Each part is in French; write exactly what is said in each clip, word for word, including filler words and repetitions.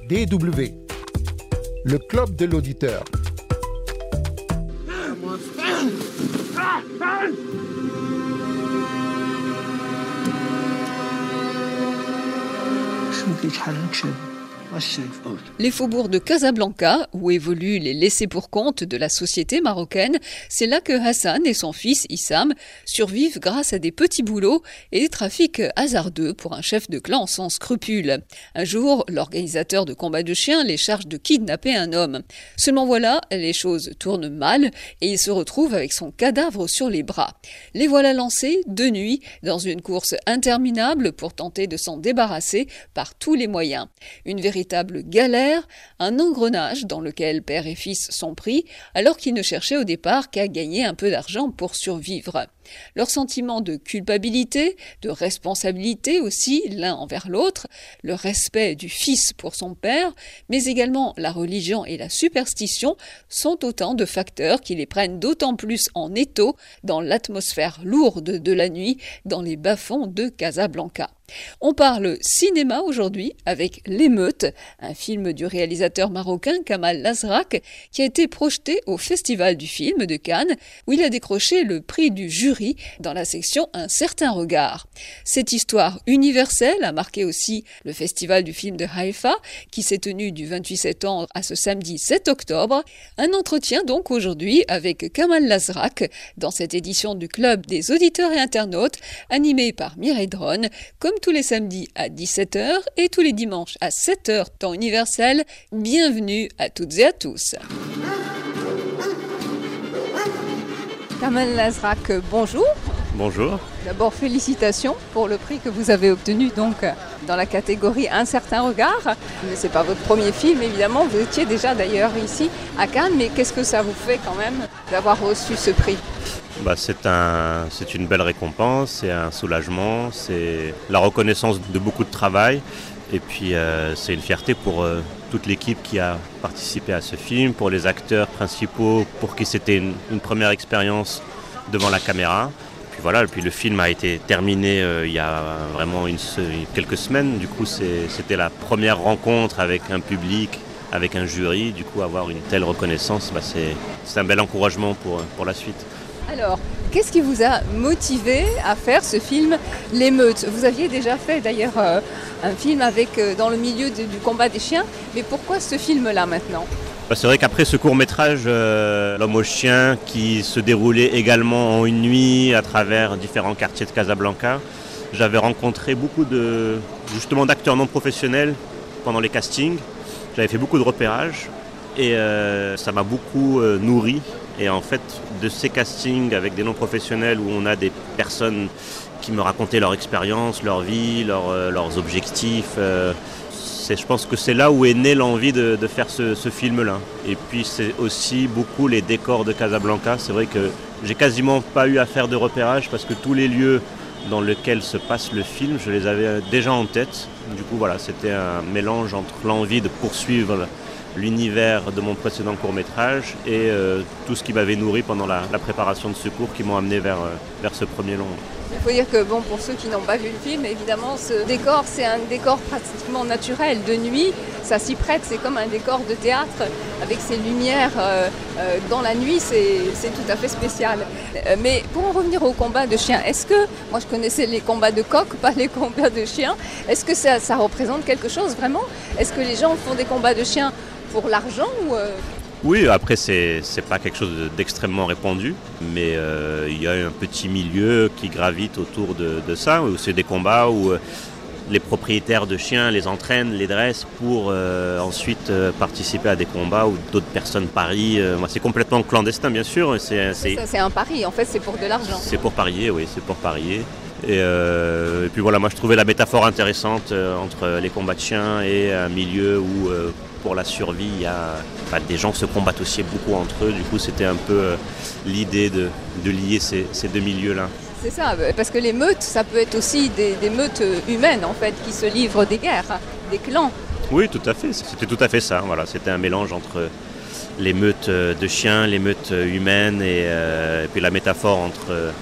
D W, le club de l'auditeur. Les faubourgs de Casablanca, où évoluent les laissés-pour-compte de la société marocaine, c'est là que Hassan et son fils Issam survivent grâce à des petits boulots et des trafics hasardeux pour un chef de clan sans scrupules. Un jour, l'organisateur de combats de chiens les charge de kidnapper un homme. Seulement voilà, les choses tournent mal et il se retrouve avec son cadavre sur les bras. Les voilà lancés, de nuit, dans une course interminable pour tenter de s'en débarrasser par tous les moyens. Une véritable galère, un engrenage dans lequel père et fils sont pris, alors qu'ils ne cherchaient au départ qu'à gagner un peu d'argent pour survivre. Leur sentiment de culpabilité, de responsabilité aussi l'un envers l'autre, le respect du fils pour son père, mais également la religion et la superstition sont autant de facteurs qui les prennent d'autant plus en étau dans l'atmosphère lourde de la nuit dans les bas-fonds de Casablanca. On parle cinéma aujourd'hui avec L'émeute, un film du réalisateur marocain Kamal Lasrak qui a été projeté au Festival du film de Cannes où il a décroché le prix du jury dans la section Un certain regard. Cette histoire universelle a marqué aussi le Festival du film de Haïfa qui s'est tenu du vingt-huit septembre à ce samedi sept octobre. Un entretien donc aujourd'hui avec Kamal Lasrak dans cette édition du Club des auditeurs et internautes animée par Mireille Dronne, comme tous les samedis à dix-sept heures et tous les dimanches à sept heures temps universel. Bienvenue à toutes et à tous. Kamal Lasrak, bonjour. Bonjour. D'abord, félicitations pour le prix que vous avez obtenu donc dans la catégorie Un certain regard. Mais ce n'est pas votre premier film, évidemment. Vous étiez déjà d'ailleurs ici à Cannes. Mais qu'est-ce que ça vous fait quand même d'avoir reçu ce prix ? Bah, c'est, un, c'est une belle récompense, c'est un soulagement, c'est la reconnaissance de beaucoup de travail. Et puis euh, c'est une fierté pour euh, toute l'équipe qui a participé à ce film, pour les acteurs principaux, pour qui c'était une, une première expérience devant la caméra. Puis voilà, puis le film a été terminé euh, il y a vraiment une, quelques semaines. Du coup, c'est, c'était la première rencontre avec un public, avec un jury. Du coup, avoir une telle reconnaissance, bah, c'est, c'est un bel encouragement pour, pour la suite. Alors, qu'est-ce qui vous a motivé à faire ce film L'émeute ? Vous aviez déjà fait d'ailleurs euh, un film avec, euh, dans le milieu de, du combat des chiens, mais pourquoi ce film-là maintenant ? Bah, c'est vrai qu'après ce court-métrage, euh, L'homme au chien, qui se déroulait également en une nuit à travers différents quartiers de Casablanca, j'avais rencontré beaucoup de, justement, d'acteurs non professionnels pendant les castings. J'avais fait beaucoup de repérages et euh, ça m'a beaucoup euh, nourri. Et en fait, de ces castings avec des non-professionnels où on a des personnes qui me racontaient leur expérience, leur vie, leur, euh, leurs objectifs, euh, c'est, je pense que c'est là où est née l'envie de, de faire ce, ce film-là. Et puis c'est aussi beaucoup les décors de Casablanca. C'est vrai que j'ai quasiment pas eu à faire de repérage parce que tous les lieux dans lesquels se passe le film, je les avais déjà en tête. Du coup, voilà, c'était un mélange entre l'envie de poursuivre l'univers de mon précédent court-métrage et euh, tout ce qui m'avait nourri pendant la, la préparation de ce cours qui m'ont amené vers, euh, vers ce premier long. Il faut dire que bon, pour ceux qui n'ont pas vu le film, évidemment, ce décor, c'est un décor pratiquement naturel. De nuit, ça s'y prête, c'est comme un décor de théâtre avec ses lumières euh, euh, dans la nuit, c'est, c'est tout à fait spécial. Euh, mais pour en revenir au combat de chiens, est-ce que, moi je connaissais les combats de coqs, pas les combats de chiens, est-ce que ça, ça représente quelque chose vraiment ? Est-ce que les gens font des combats de chiens pour l'argent ou euh... Oui, après c'est, c'est pas quelque chose d'extrêmement répandu, mais euh, il y a un petit milieu qui gravite autour de, de ça, où c'est des combats où euh, les propriétaires de chiens les entraînent, les dressent pour euh, ensuite euh, participer à des combats où d'autres personnes parient. Euh, c'est complètement clandestin bien sûr. C'est, c'est... Ça, c'est un pari, en fait c'est pour de l'argent. C'est pour parier, oui, c'est pour parier. Et, euh, et puis voilà, moi je trouvais la métaphore intéressante euh, entre les combats de chiens et un milieu où euh, pour la survie, il y a, enfin, des gens se combattent aussi beaucoup entre eux. Du coup, c'était un peu euh, l'idée de, de lier ces, ces deux milieux-là. C'est ça, parce que les meutes, ça peut être aussi des, des meutes humaines, en fait, qui se livrent des guerres, des clans. Oui, tout à fait. C'était tout à fait ça. Voilà, c'était un mélange entre les meutes de chiens, les meutes humaines et, euh, et puis la métaphore entre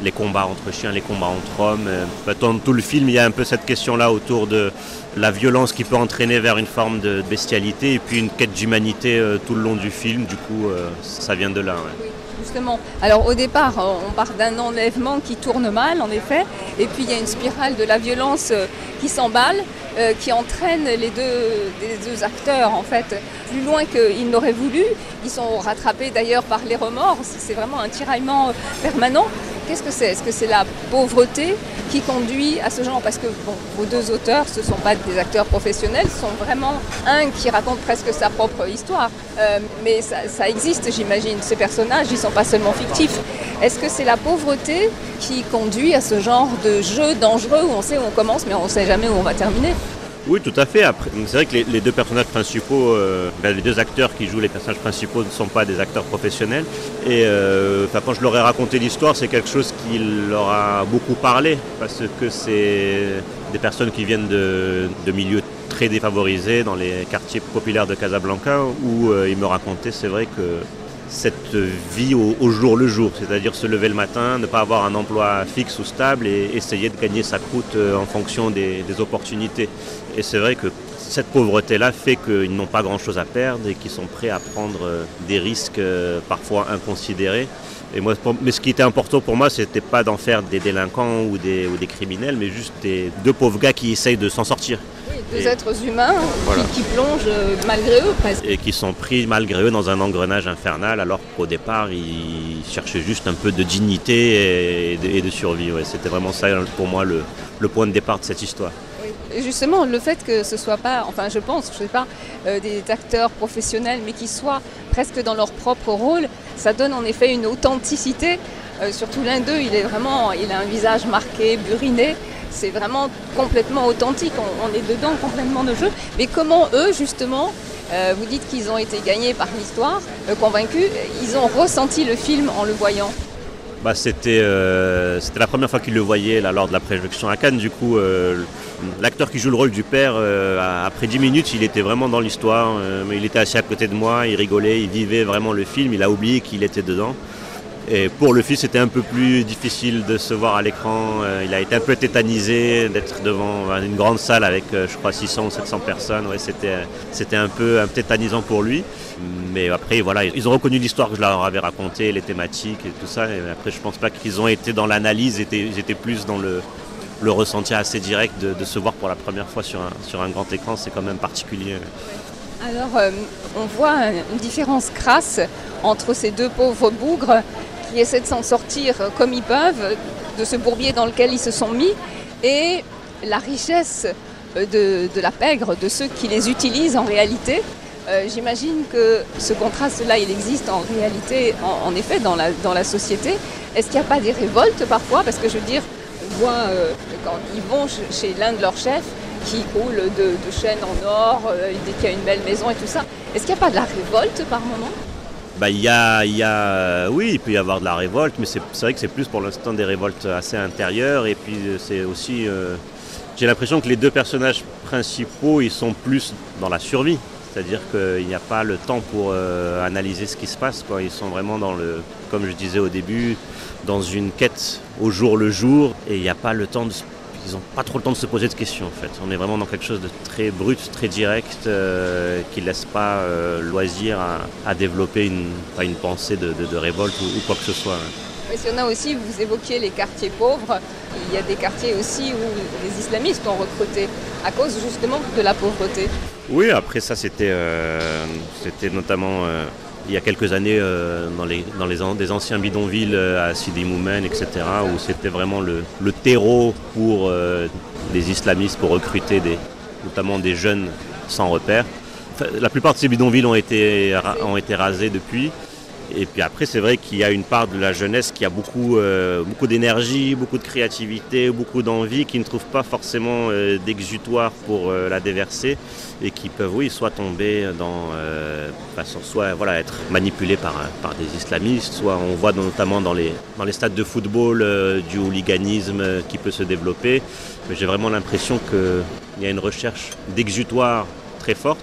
les combats entre chiens, les combats entre hommes. Dans tout le film, il y a un peu cette question-là autour de la violence qui peut entraîner vers une forme de bestialité et puis une quête d'humanité euh, tout le long du film. Du coup, euh, ça vient de là. Ouais. Justement, alors au départ, on part d'un enlèvement qui tourne mal, en effet, et puis il y a une spirale de la violence qui s'emballe, euh, qui entraîne les deux, les deux acteurs, en fait, plus loin qu'ils n'auraient voulu. Ils sont rattrapés d'ailleurs par les remords, c'est vraiment un tiraillement permanent. Qu'est-ce que c'est ? Est-ce que c'est la pauvreté qui conduit à ce genre ? Parce que bon, vos deux auteurs, ce ne sont pas des acteurs professionnels, ce sont vraiment un qui raconte presque sa propre histoire. Euh, mais ça, ça existe, j'imagine. Ces personnages, ils ne sont pas seulement fictifs. Est-ce que c'est la pauvreté qui conduit à ce genre de jeu dangereux où on sait où on commence, mais on ne sait jamais où on va terminer ? Oui, tout à fait. Après, c'est vrai que les, les deux personnages principaux, euh, ben, les deux acteurs qui jouent les personnages principaux ne sont pas des acteurs professionnels. Et euh, quand je leur ai raconté l'histoire, c'est quelque chose qui leur a beaucoup parlé, parce que c'est des personnes qui viennent de, de milieux très défavorisés dans les quartiers populaires de Casablanca, où euh, ils me racontaient, c'est vrai que cette vie au, au jour le jour, c'est-à-dire se lever le matin, ne pas avoir un emploi fixe ou stable et essayer de gagner sa croûte en fonction des, des opportunités. Et c'est vrai que cette pauvreté-là fait qu'ils n'ont pas grand-chose à perdre et qu'ils sont prêts à prendre des risques parfois inconsidérés. Et moi, mais ce qui était important pour moi, c'était pas d'en faire des délinquants ou des, ou des criminels, mais juste des deux pauvres gars qui essayent de s'en sortir. Oui, deux et, êtres humains voilà. qui, qui plongent malgré eux presque. Et qui sont pris malgré eux dans un engrenage infernal, alors qu'au départ, ils cherchaient juste un peu de dignité et de, et de survie. Ouais, c'était vraiment ça pour moi le, le point de départ de cette histoire. Et justement, le fait que ce ne soit pas, enfin je pense, je sais pas, euh, des acteurs professionnels, mais qui soient presque dans leur propre rôle, ça donne en effet une authenticité. Euh, surtout l'un d'eux, il est vraiment, il a un visage marqué, buriné. C'est vraiment complètement authentique. On, on est dedans complètement de jeu. Mais comment eux, justement, euh, vous dites qu'ils ont été gagnés par l'histoire, euh, convaincus, ils ont ressenti le film en le voyant. Bah, c'était, euh, c'était la première fois qu'il le voyait là, lors de la projection à Cannes. Du coup, euh, l'acteur qui joue le rôle du père, euh, après dix minutes, il était vraiment dans l'histoire. Euh, il était assis à côté de moi, il rigolait, il vivait vraiment le film. Il a oublié qu'il était dedans. Et pour le fils, c'était un peu plus difficile de se voir à l'écran. Euh, il a été un peu tétanisé d'être devant une grande salle avec, euh, je crois, six cents ou sept cents personnes. Ouais, c'était, c'était un peu un peu tétanisant pour lui. Mais après, voilà, ils ont reconnu l'histoire que je leur avais racontée, les thématiques et tout ça. Et après, je pense pas qu'ils ont été dans l'analyse, ils étaient, ils étaient plus dans le, le ressenti assez direct de, de se voir pour la première fois sur un, sur un grand écran. C'est quand même particulier. Alors, euh, on voit une différence crasse entre ces deux pauvres bougres qui essaient de s'en sortir comme ils peuvent, de ce bourbier dans lequel ils se sont mis, et la richesse de, de la pègre, de ceux qui les utilisent en réalité. Euh, j'imagine que ce contraste-là, il existe en réalité, en, en effet, dans la, dans la société. Est-ce qu'il n'y a pas des révoltes parfois ? Parce que je veux dire, on voit euh, quand ils vont chez l'un de leurs chefs, qui roule de, de chaînes en or, euh, il dit qu'il y a une belle maison et tout ça. Est-ce qu'il n'y a pas de la révolte par moment ? Bah, il y a, il y a, oui, il peut y avoir de la révolte, mais c'est, c'est vrai que c'est plus pour l'instant des révoltes assez intérieures. Et puis c'est aussi, euh, j'ai l'impression que les deux personnages principaux, ils sont plus dans la survie. C'est-à-dire qu'il n'y a pas le temps pour euh, analyser ce qui se passe, quoi. Ils sont vraiment dans le, comme je disais au début, dans une quête au jour le jour, et il n'y a pas le temps de se Ils n'ont pas trop le temps de se poser de questions en fait. On est vraiment dans quelque chose de très brut, très direct, euh, qui ne laisse pas euh, loisir à, à développer une, pas une pensée de, de, de révolte ou, ou quoi que ce soit. Mais il y en a aussi, vous évoquiez les quartiers pauvres, il y a des quartiers aussi où les islamistes ont recruté à cause justement de la pauvreté. Oui, après ça c'était, euh, c'était notamment... Euh, il y a quelques années euh, dans, les, dans les, des anciens bidonvilles euh, à Sidi Moumen, et cetera, où c'était vraiment le, le terreau pour euh, les islamistes, pour recruter des, notamment des jeunes sans repère. Enfin, la plupart de ces bidonvilles ont été, ont été rasés depuis. Et puis après, c'est vrai qu'il y a une part de la jeunesse qui a beaucoup, euh, beaucoup d'énergie, beaucoup de créativité, beaucoup d'envie, qui ne trouve pas forcément euh, d'exutoire pour euh, la déverser et qui peuvent, oui, soit tomber dans, euh, soit voilà, être manipulés par, par des islamistes, soit on voit notamment dans les, dans les stades de football euh, du hooliganisme euh, qui peut se développer. Mais j'ai vraiment l'impression qu'il y a une recherche d'exutoire très forte.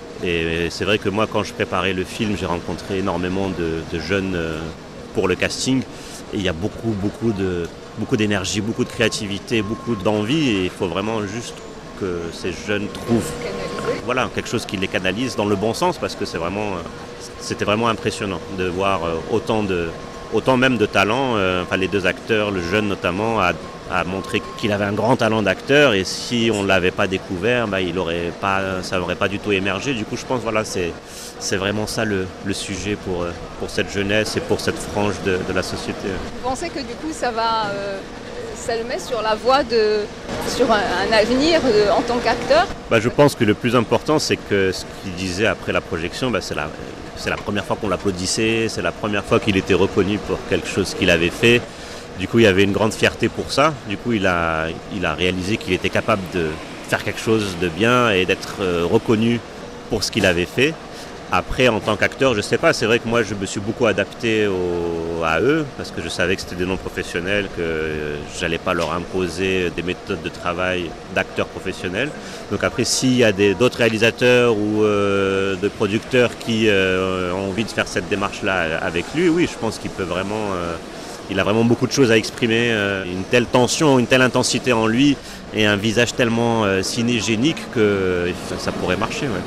Et c'est vrai que moi, quand je préparais le film, j'ai rencontré énormément de, de jeunes pour le casting. Et il y a beaucoup, beaucoup de, beaucoup d'énergie, beaucoup de créativité, beaucoup d'envie. Et il faut vraiment juste que ces jeunes trouvent voilà, quelque chose qui les canalise dans le bon sens, parce que c'est vraiment, c'était vraiment impressionnant de voir autant, de, autant même de talent. Enfin, les deux acteurs, le jeune notamment, a, a montré qu'il avait un grand talent d'acteur, et si on ne l'avait pas découvert, bah, il aurait pas, ça n'aurait pas du tout émergé. Du coup, je pense que voilà, c'est, c'est vraiment ça le, le sujet pour, pour cette jeunesse et pour cette frange de, de la société. Vous pensez que du coup, ça va... Euh... ça le met sur la voie de, sur un, un avenir de, en tant qu'acteur? Bah, je pense que le plus important, c'est que ce qu'il disait après la projection, bah, c'est, la, c'est la première fois qu'on l'applaudissait, c'est la première fois qu'il était reconnu pour quelque chose qu'il avait fait. Du coup, il y avait une grande fierté pour ça. Du coup, il a, il a réalisé qu'il était capable de faire quelque chose de bien et d'être reconnu pour ce qu'il avait fait. Après, en tant qu'acteur, je ne sais pas, c'est vrai que moi, je me suis beaucoup adapté au, à eux, parce que je savais que c'était des non-professionnels, que je n'allais pas leur imposer des méthodes de travail d'acteurs professionnels. Donc après, s'il y a des, d'autres réalisateurs ou euh, de producteurs qui euh, ont envie de faire cette démarche-là avec lui, oui, je pense qu'il peut vraiment... Euh, il a vraiment beaucoup de choses à exprimer, euh, une telle tension, une telle intensité en lui, et un visage tellement euh, cinégénique que ça pourrait marcher, ouais.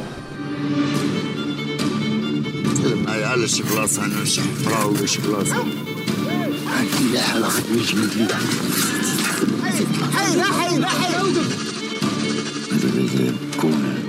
على شي بلاصه انا شي حفره ولا شي بلاصه هاكي لا حاله خدمه جميل لي حي حي حي هذا بيجي كون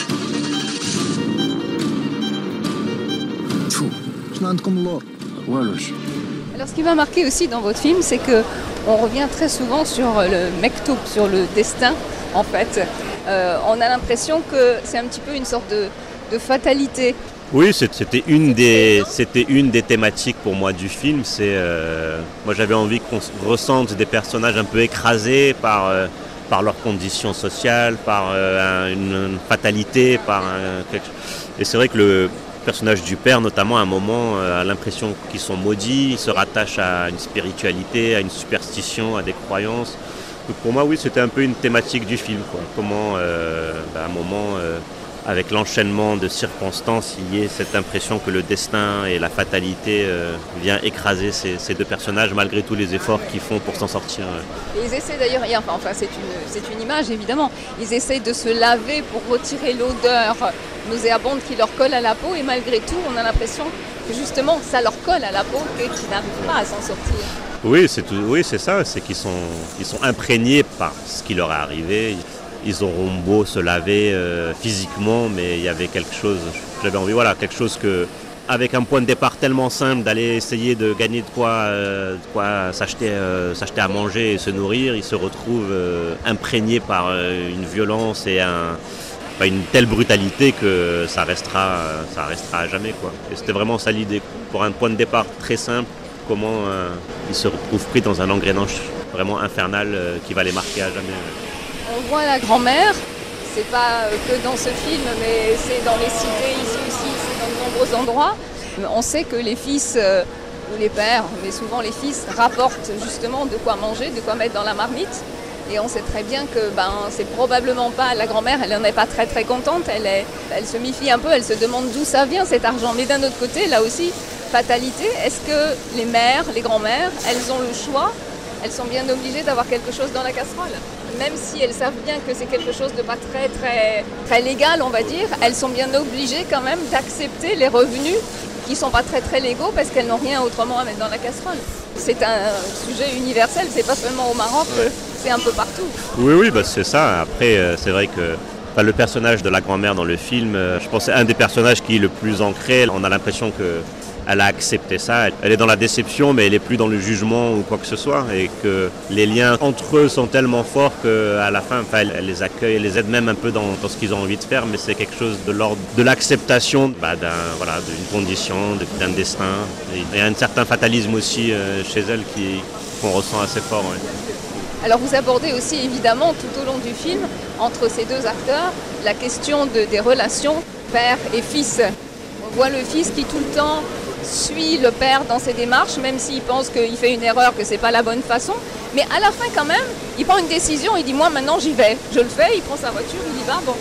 شو شنو عندكم اللور والوش. Alors ce qui m'a marqué aussi dans votre film, c'est que on revient très souvent sur le mektoub, sur le destin en fait. Euh, on a l'impression que c'est un petit peu une sorte de, de fatalité. Oui, c'était une, des, c'était une des thématiques pour moi du film. C'est, euh, moi j'avais envie qu'on ressente des personnages un peu écrasés par, euh, par leurs conditions sociales, par euh, une, une fatalité. Par un, quelque... Et c'est vrai que le personnage du père, notamment, à un moment, euh, a l'impression qu'ils sont maudits, ils se rattachent à une spiritualité, à une superstition, à des croyances. Donc pour moi, oui, c'était un peu une thématique du film, quoi. Comment, euh, bah, à un moment... Euh, avec l'enchaînement de circonstances, il y ait cette impression que le destin et la fatalité euh, vient écraser ces, ces deux personnages malgré tous les efforts qu'ils font pour s'en sortir. Et ils essaient d'ailleurs, enfin, enfin c'est une, c'est une image évidemment, ils essaient de se laver pour retirer l'odeur nauséabonde qui leur colle à la peau, et malgré tout on a l'impression que justement ça leur colle à la peau et qu'ils n'arrivent pas à s'en sortir. Oui, c'est, tout, oui, c'est ça, c'est qu'ils sont, ils sont imprégnés par ce qui leur est arrivé. Ils auront beau se laver euh, physiquement, mais il y avait quelque chose, j'avais envie, voilà, quelque chose que, avec un point de départ tellement simple d'aller essayer de gagner de quoi, euh, de quoi s'acheter, euh, s'acheter à manger et se nourrir, ils se retrouvent euh, imprégnés par euh, une violence et un, enfin, une telle brutalité que ça restera, ça restera à jamais, quoi. Et c'était vraiment ça l'idée, pour un point de départ très simple, comment euh, ils se retrouvent pris dans un engrenage vraiment infernal euh, qui va les marquer à jamais. On voit la grand-mère, c'est pas que dans ce film, mais c'est dans les cités ici aussi, c'est dans de nombreux endroits. On sait que les fils euh, ou les pères, mais souvent les fils, rapportent justement de quoi manger, de quoi mettre dans la marmite. Et on sait très bien que ben, c'est probablement pas la grand-mère, elle n'en est pas très très contente, elle, est, elle se méfie un peu, elle se demande d'où ça vient cet argent. Mais d'un autre côté, là aussi, fatalité, est-ce que les mères, les grand-mères, elles ont le choix? Elles sont bien obligées d'avoir quelque chose dans la casserole. Même si elles savent bien que c'est quelque chose de pas très, très, très légal, on va dire, elles sont bien obligées quand même d'accepter les revenus qui ne sont pas très, très légaux parce qu'elles n'ont rien autrement à mettre dans la casserole. C'est un sujet universel, c'est pas seulement au Maroc, ouais. C'est un peu partout. Oui, oui, bah c'est ça. Après, c'est vrai que enfin, le personnage de la grand-mère dans le film, je pense que c'est un des personnages qui est le plus ancré. On a l'impression que elle a accepté ça, elle est dans la déception mais elle n'est plus dans le jugement ou quoi que ce soit, et que les liens entre eux sont tellement forts qu'à la fin, enfin, elle les accueille, elle les aide même un peu dans, dans ce qu'ils ont envie de faire, mais c'est quelque chose de l'ordre de l'acceptation bah, d'un, voilà, d'une condition, d'un destin. Et il y a un certain fatalisme aussi euh, chez elle qui, qu'on ressent assez fort. Ouais. Alors vous abordez aussi évidemment tout au long du film, entre ces deux acteurs, la question de, des relations père et fils. On voit le fils qui tout le temps suit le père dans ses démarches, même s'il pense qu'il fait une erreur, que c'est pas la bonne façon. Mais à la fin, quand même, il prend une décision, il dit « moi, maintenant, j'y vais ». Je le fais, il prend sa voiture, il y va, bon.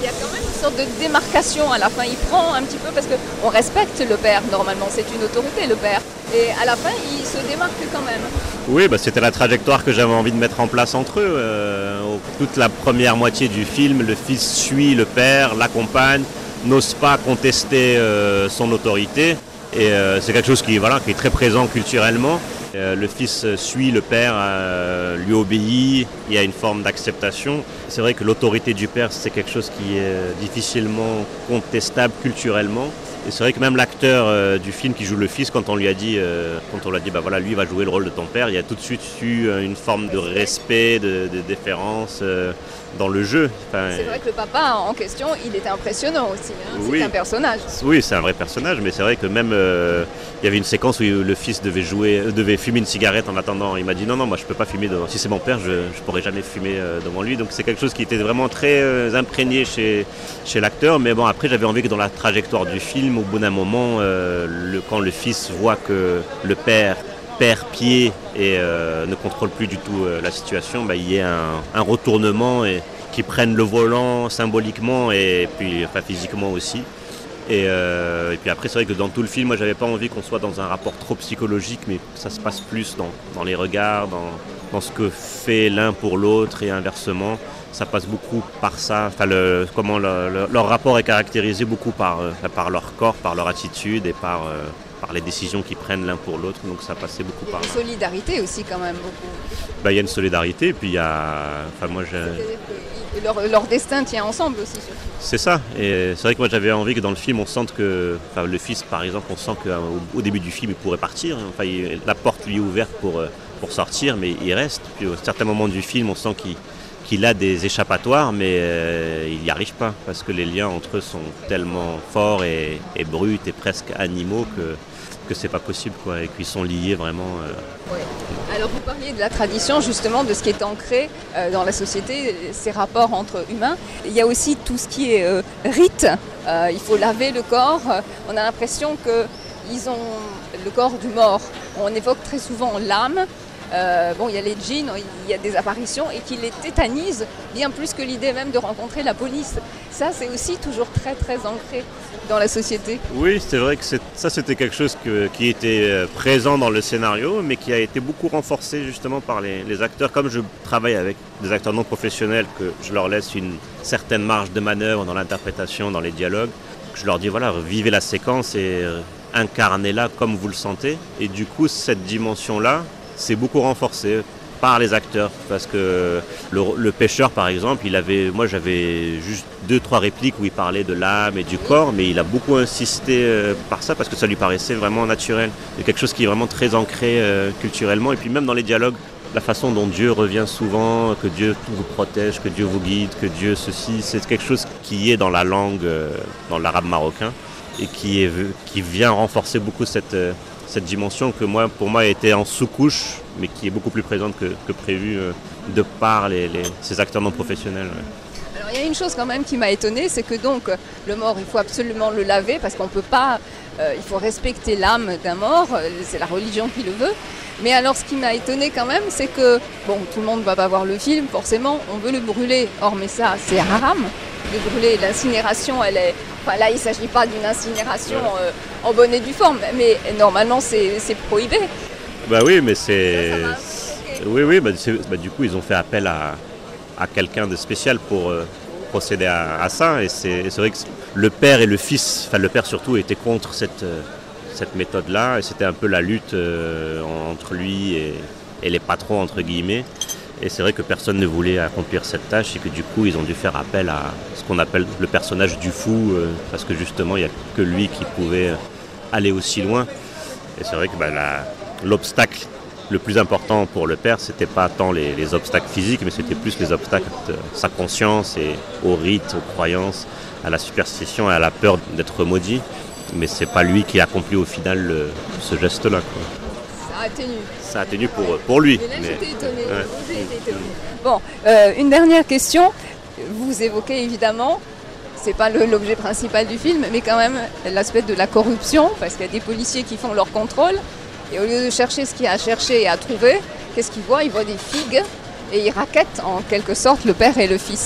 Il y a quand même une sorte de démarcation à la fin. Il prend un petit peu, parce qu'on respecte le père, normalement, c'est une autorité, le père. Et à la fin, il se démarque quand même. Oui, bah, c'était la trajectoire que j'avais envie de mettre en place entre eux. Euh, toute la première moitié du film, le fils suit le père, l'accompagne, n'ose pas contester euh, son autorité. Et euh, c'est quelque chose qui, voilà, qui est très présent culturellement. Euh, le fils suit le père, euh, lui obéit, il y a une forme d'acceptation. C'est vrai que l'autorité du père, c'est quelque chose qui est difficilement contestable culturellement. Et c'est vrai que même l'acteur euh, du film qui joue le fils, quand on lui a dit, euh, quand on lui a dit, bah voilà, lui va jouer le rôle de ton père, il y a tout de suite eu une forme de respect, de, de déférence euh, dans le jeu. Enfin, c'est vrai que le papa en question, il était impressionnant aussi. Hein. Oui. C'est un personnage. Oui, c'est un vrai personnage, mais c'est vrai que même euh, il y avait une séquence où le fils devait jouer, euh, devait fumer une cigarette en attendant. Il m'a dit non, non, moi je peux pas fumer devant. Si c'est mon père, je ne pourrais jamais fumer euh, devant lui. Donc c'est quelque chose qui était vraiment très euh, imprégné chez, chez l'acteur. Mais bon, après j'avais envie que dans la trajectoire du film, au bout d'un moment, euh, le, quand le fils voit que le père perd pied et euh, ne contrôle plus du tout euh, la situation, bah, il y ait un, un retournement et qu'ils prennent le volant symboliquement et puis enfin, physiquement aussi. Et, euh, et puis après c'est vrai que dans tout le film, moi j'avais pas envie qu'on soit dans un rapport trop psychologique, mais que ça se passe plus dans, dans les regards, dans, dans ce que fait l'un pour l'autre et inversement. Ça passe beaucoup par ça, enfin, le, comment le, le, leur rapport est caractérisé beaucoup par, euh, par leur corps, par leur attitude et par, euh, par les décisions qu'ils prennent l'un pour l'autre, donc ça passait beaucoup par là. Il y a une solidarité aussi quand même beaucoup. Bah, il y a une solidarité, et puis il y a... Enfin, moi, j'ai... Leur, leur destin tient ensemble aussi. Surtout. C'est ça, et c'est vrai que moi j'avais envie que dans le film on sente que, enfin le fils par exemple, on sent qu'au début du film il pourrait partir, enfin il, la porte lui est ouverte pour, pour sortir, mais il reste, puis à certains moments du film on sent qu'il, qu'il a des échappatoires, mais euh, il n'y arrive pas, parce que les liens entre eux sont tellement forts et, et bruts et presque animaux que, que c'est pas possible, quoi, et qu'ils sont liés vraiment. Euh... Ouais. Alors vous parliez de la tradition, justement, de ce qui est ancré euh, dans la société, ces rapports entre humains. Il y a aussi tout ce qui est euh, rite. Euh, il faut laver le corps. On a l'impression qu'ils ont le corps du mort. On évoque très souvent l'âme. Euh, bon, il y a les djinns, il y a des apparitions et qui les tétanisent bien plus que l'idée même de rencontrer la police. Ça, c'est aussi toujours très très ancré dans la société. Oui, c'est vrai que c'est, ça c'était quelque chose que, qui était présent dans le scénario, mais qui a été beaucoup renforcé justement par les, les acteurs. Comme je travaille avec des acteurs non professionnels, que je leur laisse une certaine marge de manœuvre dans l'interprétation, dans les dialogues, je leur dis voilà, vivez la séquence et incarnez-la comme vous le sentez. Et du coup, cette dimension-là, c'est beaucoup renforcé par les acteurs, parce que le, le pêcheur par exemple, il avait, moi j'avais juste deux trois répliques où il parlait de l'âme et du corps, mais il a beaucoup insisté euh, par ça parce que ça lui paraissait vraiment naturel. Il y a quelque chose qui est vraiment très ancré euh, culturellement, et puis même dans les dialogues, la façon dont Dieu revient souvent, que Dieu vous protège, que Dieu vous guide, que Dieu ceci, c'est quelque chose qui est dans la langue, euh, dans l'arabe marocain, et qui, est, qui vient renforcer beaucoup cette euh, cette dimension que moi, pour moi était en sous-couche, mais qui est beaucoup plus présente que, que prévu euh, de par les, les, ces acteurs non professionnels. Ouais. Alors il y a une chose quand même qui m'a étonnée, c'est que donc le mort, il faut absolument le laver parce qu'on peut pas, euh, il faut respecter l'âme d'un mort, c'est la religion qui le veut. Mais alors ce qui m'a étonnée quand même, c'est que, bon, tout le monde ne va pas voir le film, forcément, on veut le brûler. Or, mais ça, c'est haram de brûler. L'incinération, elle est... Enfin là, il ne s'agit pas d'une incinération euh, en bonne et due forme, mais normalement, c'est, c'est prohibé. Bah oui, mais c'est... Ça, oui, oui, bah, c'est... Bah, du coup, ils ont fait appel à, à quelqu'un de spécial pour euh, procéder à, à ça. Et c'est... et c'est vrai que le père et le fils, enfin le père surtout, étaient contre cette... Euh, cette méthode-là, et c'était un peu la lutte euh, entre lui et, et les patrons, entre guillemets. Et c'est vrai que personne ne voulait accomplir cette tâche et que du coup, ils ont dû faire appel à ce qu'on appelle le personnage du fou, euh, parce que justement, il n'y a que lui qui pouvait aller aussi loin. Et c'est vrai que bah, la, l'obstacle le plus important pour le père, c'était pas tant les, les obstacles physiques, mais c'était plus les obstacles de sa conscience et aux rites, aux croyances, à la superstition et à la peur d'être maudit. Mais c'est pas lui qui accomplit au final le, ce geste-là, quoi. Ça a tenu. Ça a tenu pour, pour lui. Mais là, mais... j'étais étonnée. Ouais. J'ai été étonnée. Bon, euh, une dernière question. Vous évoquez évidemment, c'est pas le, l'objet principal du film, mais quand même l'aspect de la corruption, parce qu'il y a des policiers qui font leur contrôle, et au lieu de chercher ce qu'il y a à chercher et à trouver, qu'est-ce qu'ils voient ? Ils voient des figues, et ils rackettent en quelque sorte le père et le fils.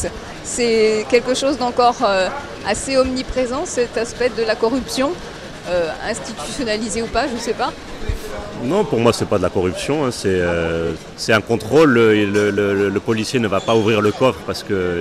c'est quelque chose d'encore euh, assez omniprésent, cet aspect de la corruption, euh, institutionnalisé ou pas, je ne sais pas. Non, pour moi, c'est pas de la corruption, hein, c'est, euh, c'est un contrôle. Le, le, le, le policier ne va pas ouvrir le coffre parce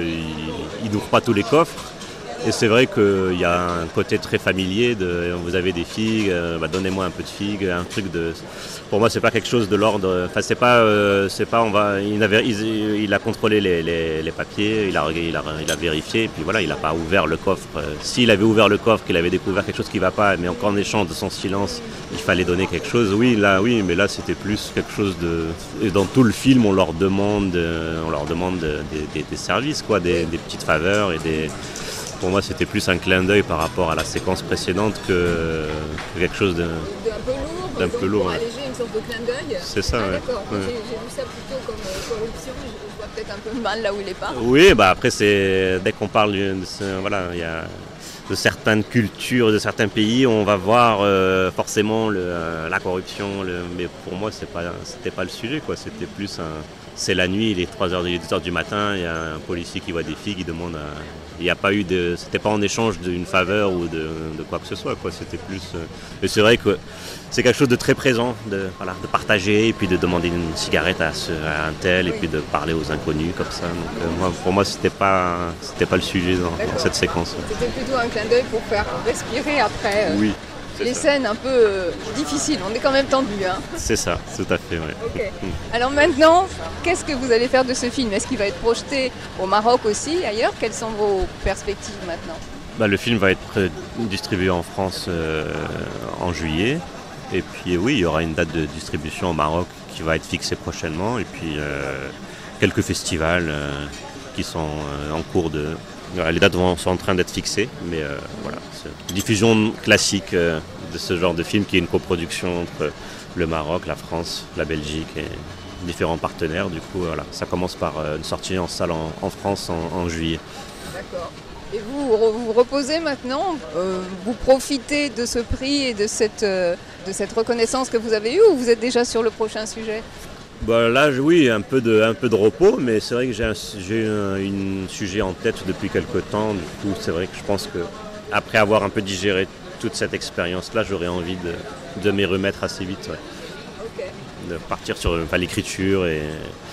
qu'il n'ouvre pas tous les coffres. Et c'est vrai qu'il y a un côté très familier, de, vous avez des figues, euh, bah, donnez-moi un peu de figues, un truc de... Pour moi, c'est pas quelque chose de l'ordre, enfin c'est pas, euh, c'est pas, on va, il a, il, il a contrôlé les, les, les papiers, il a, il, a, il a vérifié, et puis voilà, il n'a pas ouvert le coffre. S'il avait ouvert le coffre, qu'il avait découvert quelque chose qui ne va pas, mais encore en échange de son silence, il fallait donner quelque chose, oui, là, oui, mais là, c'était plus quelque chose de... Et dans tout le film, on leur demande, on leur demande des, des, des services, quoi, des, des petites faveurs et des... Pour moi, c'était plus un clin d'œil par rapport à la séquence précédente que, que quelque chose de, d'un peu lourd, d'un peu lourd. Pour Ouais. alléger une sorte de clin d'œil. C'est ça, ah, ouais. D'accord, Ouais. j'ai, j'ai vu ça plutôt comme euh, corruption, je, je vois peut-être un peu mal là où il n'est pas. Oui, bah après, c'est, dès qu'on parle de, de, voilà, il y a, de certaines cultures, de certains pays, on va voir euh, forcément le, euh, la corruption, le, mais pour moi, c'est pas, c'était pas le sujet, quoi. C'était plus un... C'est la nuit, il est trois heures, deux heures du matin, il y a un policier qui voit des filles, qui demande... À, il n'y a pas eu de... C'était pas en échange d'une faveur ou de, de quoi que ce soit, quoi. C'était plus... Euh, et c'est vrai que c'est quelque chose de très présent, de, voilà, de partager, et puis de demander une cigarette à, ce, à un tel, et puis de parler aux inconnus, comme ça. Donc euh, moi, pour moi, c'était pas, c'était pas le sujet dans, dans cette séquence. C'était plutôt un clin d'œil pour faire respirer après... Euh... Oui. Les ça. scènes un peu euh, difficiles, on est quand même tendu. Hein. C'est ça, tout à fait, oui. Okay. Alors maintenant, qu'est-ce que vous allez faire de ce film ? Est-ce qu'il va être projeté au Maroc aussi, ailleurs ? Quelles sont vos perspectives maintenant ? Bah, le film va être distribué en France euh, en juillet. Et puis oui, il y aura une date de distribution au Maroc qui va être fixée prochainement. Et puis euh, quelques festivals euh, qui sont euh, en cours de... Les dates sont en train d'être fixées, mais euh, voilà, c'est une diffusion classique euh, de ce genre de film qui est une coproduction entre le Maroc, la France, la Belgique et différents partenaires. Du coup, voilà, ça commence par euh, une sortie en salle en, en France en, en juillet. D'accord. Et vous vous reposez maintenant, euh, vous profitez de ce prix et de cette, euh, de cette reconnaissance que vous avez eue, ou vous êtes déjà sur le prochain sujet ? Bah là, oui, un peu de, un peu de repos, mais c'est vrai que j'ai un, j'ai un une sujet en tête depuis quelque temps. Du coup, c'est vrai que je pense que après avoir un peu digéré toute cette expérience-là, j'aurais envie de, de m'y remettre assez vite. Ouais. Okay. De partir sur enfin, l'écriture et,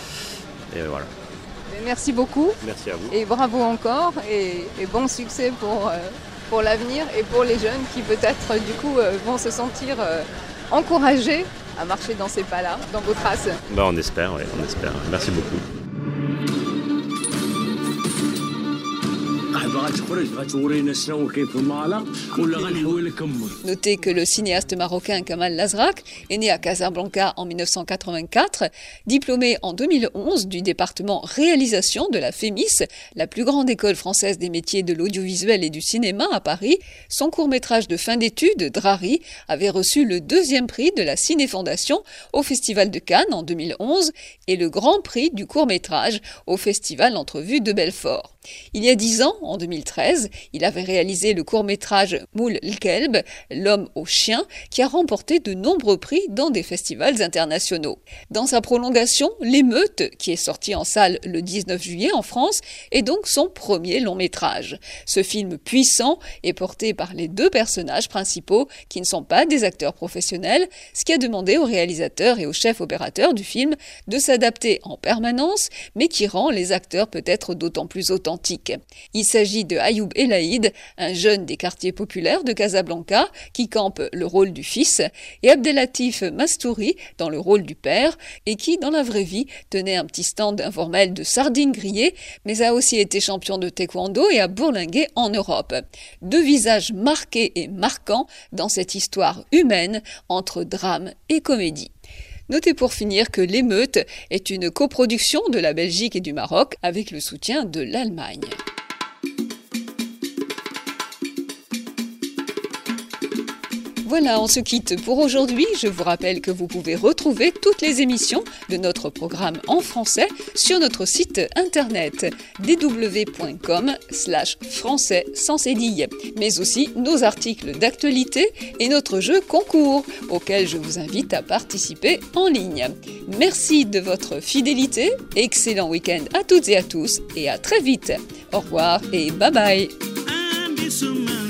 et voilà. Merci beaucoup. Merci à vous. Et bravo encore et, et bon succès pour, euh, pour l'avenir et pour les jeunes qui peut-être du coup euh, vont se sentir euh, encouragés à marcher dans ces pas-là, dans vos traces. Bah, on espère, oui, on espère. Merci beaucoup. Notez que le cinéaste marocain Kamal Lasrak est né à Casablanca en dix-neuf cent quatre-vingt-quatre, diplômé en deux mille onze du département réalisation de la FEMIS, la plus grande école française des métiers de l'audiovisuel et du cinéma à Paris. Son court-métrage de fin d'études, Drari, avait reçu le deuxième prix de la Ciné-Fondation au Festival de Cannes en deux mille onze et le grand prix du court-métrage au Festival Entrevue de Belfort. Il y a dix ans, en deux mille treize, il avait réalisé le court-métrage Moul L'Kelb, l'homme au chien, qui a remporté de nombreux prix dans des festivals internationaux. Dans sa prolongation, L'émeute, qui est sorti en salle le dix-neuf juillet en France, est donc son premier long-métrage. Ce film puissant est porté par les deux personnages principaux qui ne sont pas des acteurs professionnels, ce qui a demandé au réalisateur et au chef opérateur du film de s'adapter en permanence, mais qui rend les acteurs peut-être d'autant plus authentiques. Il s'agit de Ayoub Elaïd, un jeune des quartiers populaires de Casablanca qui campe le rôle du fils, et Abdelatif Mastouri dans le rôle du père, et qui, dans la vraie vie, tenait un petit stand informel de sardines grillées, mais a aussi été champion de taekwondo et a bourlingué en Europe. Deux visages marqués et marquants dans cette histoire humaine entre drame et comédie. Notez pour finir que L'émeute est une coproduction de la Belgique et du Maroc avec le soutien de l'Allemagne. Voilà, on se quitte pour aujourd'hui. Je vous rappelle que vous pouvez retrouver toutes les émissions de notre programme en français sur notre site internet d w point com slash français sans cédille, mais aussi nos articles d'actualité et notre jeu concours auquel je vous invite à participer en ligne. Merci de votre fidélité, excellent week-end à toutes et à tous et à très vite. Au revoir et bye bye.